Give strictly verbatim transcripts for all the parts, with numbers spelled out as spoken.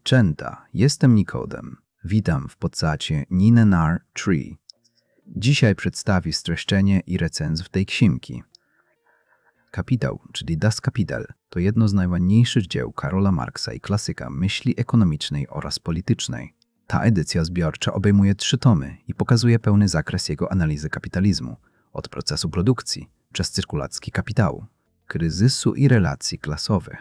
Częta, jestem Nikodem. Witam w podcaście Ninenar trzy. Dzisiaj przedstawię streszczenie i recenzję tej książki. Kapitał, czyli Das Kapital, to jedno z najważniejszych dzieł Karola Marksa i klasyka myśli ekonomicznej oraz politycznej. Ta edycja zbiorcza obejmuje trzy tomy i pokazuje pełny zakres jego analizy kapitalizmu, od procesu produkcji, przez cyrkulację kapitału, kryzysu i relacji klasowych.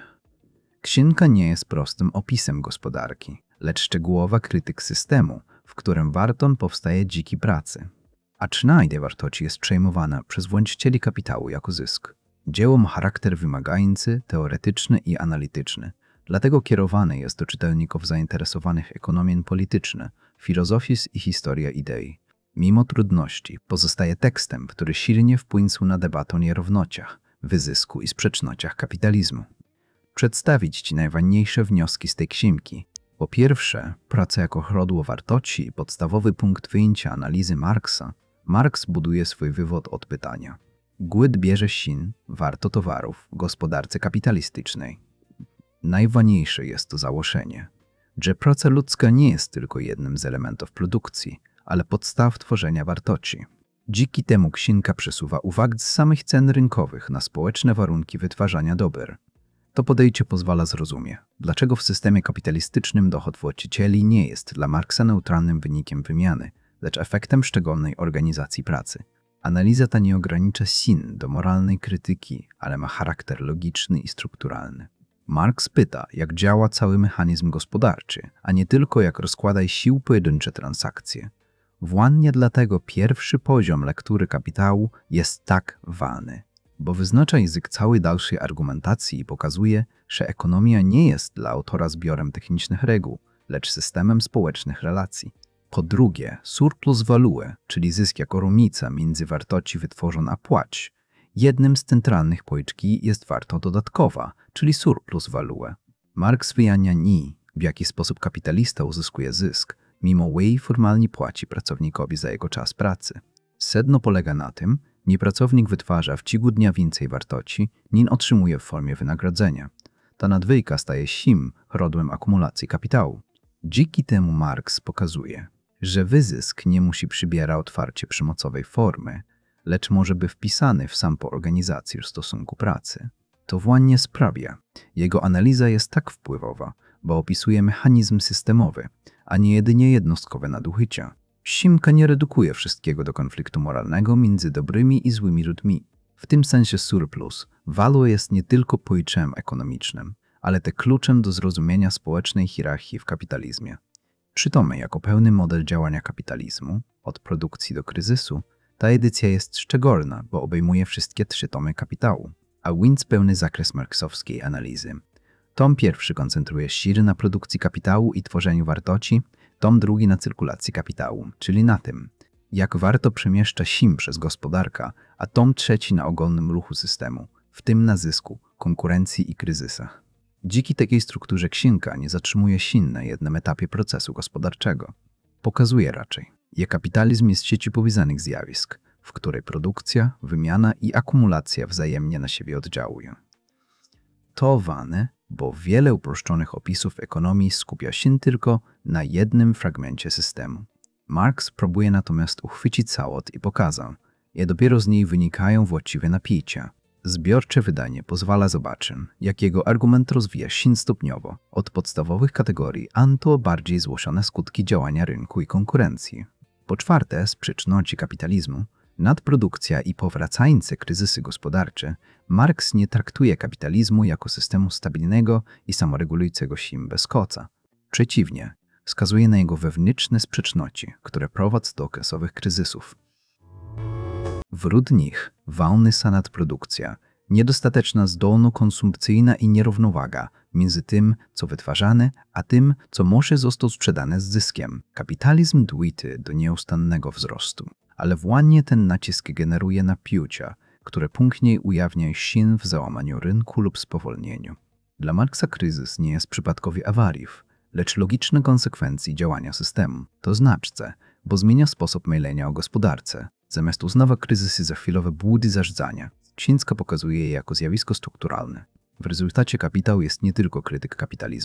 Księga nie jest prostym opisem gospodarki, lecz szczegółowa krytyk systemu, w którym wartą powstaje dziki pracy. A idea wartości jest przejmowana przez właścicieli kapitału jako zysk. Dzieło ma charakter wymagający, teoretyczny i analityczny, dlatego kierowane jest do czytelników zainteresowanych ekonomią polityczną, filozofią i historią idei. Mimo trudności pozostaje tekstem, który silnie wpłynął na debatę o nierównościach, wyzysku i sprzecznościach kapitalizmu. Przedstawić Ci najważniejsze wnioski z tej księgi. Po pierwsze, praca jako źródło wartości i podstawowy punkt wyjścia analizy Marksa. Marks buduje swój wywód od pytania: głód bierze się warto towarów w gospodarce kapitalistycznej. Najważniejsze jest to założenie, że praca ludzka nie jest tylko jednym z elementów produkcji, ale podstaw tworzenia wartości. Dzięki temu księga przesuwa uwagę z samych cen rynkowych na społeczne warunki wytwarzania dóbr. To podejście pozwala zrozumieć, dlaczego w systemie kapitalistycznym dochód właścicieli nie jest dla Marksa neutralnym wynikiem wymiany, lecz efektem szczególnej organizacji pracy. Analiza ta nie ogranicza się do moralnej krytyki, ale ma charakter logiczny i strukturalny. Marks pyta, jak działa cały mechanizm gospodarczy, a nie tylko jak rozkłada sił pojedyncze transakcje. Właśnie dlatego pierwszy poziom lektury kapitału jest tak ważny, bo wyznacza język całej dalszej argumentacji i pokazuje, że ekonomia nie jest dla autora zbiorem technicznych reguł, lecz systemem społecznych relacji. Po drugie, surplus value, czyli zysk jako różnica między wartości wytworzoną a płać. Jednym z centralnych pojęć jest wartość dodatkowa, czyli surplus value. Marks wyjaśnia ni, w jaki sposób kapitalista uzyskuje zysk, mimo że formalnie płaci pracownikowi za jego czas pracy. Sedno polega na tym, że pracownik wytwarza w ciągu dnia więcej wartości, niż otrzymuje w formie wynagrodzenia. Ta nadwyżka staje się źródłem akumulacji kapitału. Dzięki temu Marks pokazuje, że wyzysk nie musi przybierać otwarcie przymocowej formy, lecz może być wpisany w sam po organizacji stosunku pracy. To właśnie sprawia, jego analiza jest tak wpływowa, bo opisuje mechanizm systemowy, a nie jedynie jednostkowe nadużycia. Księga nie redukuje wszystkiego do konfliktu moralnego między dobrymi i złymi ludźmi. W tym sensie surplus value jest nie tylko pojęciem ekonomicznym, ale też kluczem do zrozumienia społecznej hierarchii w kapitalizmie. Przytomy jako pełny model działania kapitalizmu, od produkcji do kryzysu, ta edycja jest szczególna, bo obejmuje wszystkie trzy tomy kapitału, a więc pełny zakres marksowskiej analizy. Tom pierwszy koncentruje się na produkcji kapitału i tworzeniu wartości, tom drugi na cyrkulacji kapitału, czyli na tym, jak warto przemieszcza się przez gospodarkę, a tom trzeci na ogólnym ruchu systemu, w tym na zysku, konkurencji i kryzysach. Dzięki takiej strukturze księga nie zatrzymuje się na jednym etapie procesu gospodarczego. Pokazuje raczej, jak kapitalizm jest siecią powiązanych zjawisk, w której produkcja, wymiana i akumulacja wzajemnie na siebie oddziałują. To ważne, bo wiele uproszczonych opisów ekonomii skupia się tylko na jednym fragmencie systemu. Marks próbuje natomiast uchwycić całość i pokazał, że dopiero z niej wynikają właściwe napięcia. Zbiorcze wydanie pozwala zobaczyć, jak jego argument rozwija się stopniowo od podstawowych kategorii aż do bardziej złożone skutki działania rynku i konkurencji. Po czwarte, sprzeczności kapitalizmu, nadprodukcja i powracające kryzysy gospodarcze, Marks nie traktuje kapitalizmu jako systemu stabilnego i samoregulującego się bez koca. Przeciwnie, wskazuje na jego wewnętrzne sprzeczności, które prowadzą do okresowych kryzysów. Wśród nich walnysa nadprodukcja, niedostateczna zdolno-konsumpcyjna i nierównowaga między tym, co wytwarzane, a tym, co może zostać sprzedane z zyskiem. Kapitalizm dąży do nieustannego wzrostu, ale właśnie ten nacisk generuje napięcia, które później ujawniają się w załamaniu rynku lub spowolnieniu. Dla Marksa kryzys nie jest przypadkowy awariów, lecz logiczne konsekwencji działania systemu. To znaczce, bo zmienia sposób myślenia o gospodarce. Zamiast uznawać kryzysy za chwilowe błędy zarządzania, księga pokazuje je jako zjawisko strukturalne. W rezultacie kapitał jest nie tylko krytyk kapitalizmu,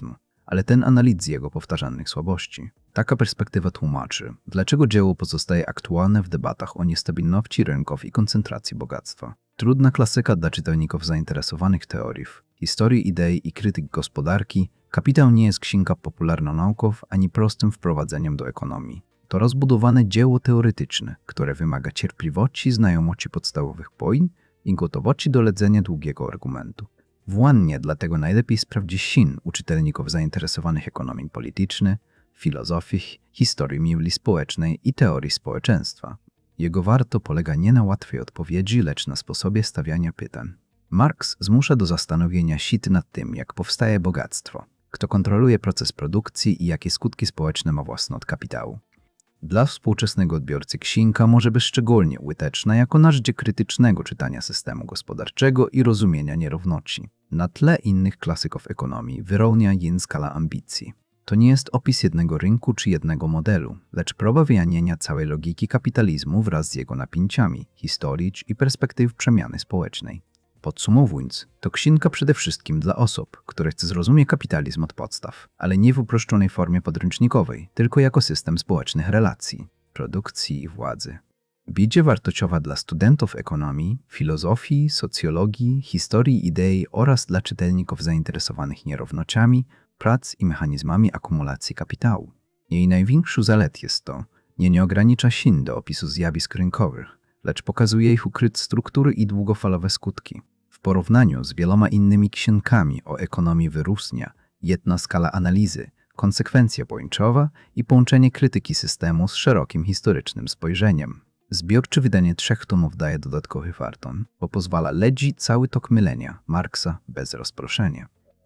ale ten analiz jego powtarzalnych słabości. Taka perspektywa tłumaczy, dlaczego dzieło pozostaje aktualne w debatach o niestabilności rynków i koncentracji bogactwa. Trudna klasyka dla czytelników zainteresowanych teorii, historii idei i krytyk gospodarki, Kapitał nie jest księga popularno-naukowa ani prostym wprowadzeniem do ekonomii. To rozbudowane dzieło teoretyczne, które wymaga cierpliwości, znajomości podstawowych pojęć i gotowości do ledzenia długiego argumentu. Właśnie dlatego najlepiej sprawdzić się u czytelników zainteresowanych ekonomią polityczną, filozofii, historii myśli społecznej i teorii społeczeństwa. Jego warto polega nie na łatwej odpowiedzi, lecz na sposobie stawiania pytań. Marx zmusza do zastanowienia się nad tym, jak powstaje bogactwo, kto kontroluje proces produkcji i jakie skutki społeczne ma własność kapitału. Dla współczesnego odbiorcy księga może być szczególnie użyteczna jako narzędzie krytycznego czytania systemu gospodarczego i rozumienia nierówności. Na tle innych klasyków ekonomii wyróżnia ją skala ambicji. To nie jest opis jednego rynku czy jednego modelu, lecz próba wyjaśnienia całej logiki kapitalizmu wraz z jego napięciami, historii i perspektyw przemiany społecznej. Podsumowując, to księga przede wszystkim dla osób, które chcą zrozumieć kapitalizm od podstaw, ale nie w uproszczonej formie podręcznikowej, tylko jako system społecznych relacji, produkcji i władzy. Będzie wartościowa dla studentów ekonomii, filozofii, socjologii, historii idei oraz dla czytelników zainteresowanych nierównościami, prac i mechanizmami akumulacji kapitału. Jej największą zaletą jest to, że nie ogranicza się do opisu zjawisk rynkowych, lecz pokazuje ich ukryte struktury i długofalowe skutki. W porównaniu z wieloma innymi księgami o ekonomii wyróżnia jedna skala analizy, konsekwencja pojęciowa i połączenie krytyki systemu z szerokim historycznym spojrzeniem. Zbiorcze wydanie trzech tomów daje dodatkowy wartość, bo pozwala ledzić cały tok mylenia Marksa bez rozproszenia.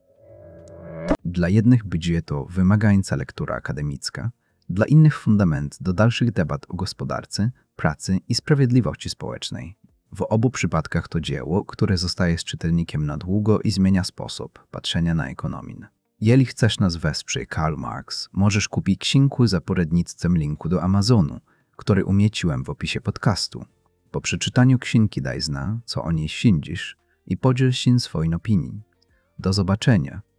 Dla jednych będzie to wymagająca lektura akademicka, dla innych fundament do dalszych debat o gospodarce, pracy i sprawiedliwości społecznej. W obu przypadkach to dzieło, które zostaje z czytelnikiem na długo i zmienia sposób patrzenia na ekonomię. Jeżeli chcesz nas wesprzeć Karl Marx, możesz kupić księgę za poradnictwem linku do Amazonu, który umieściłem w opisie podcastu. Po przeczytaniu księgi daj zna, co o niej sądzisz i podziel się swoją opinią. Do zobaczenia.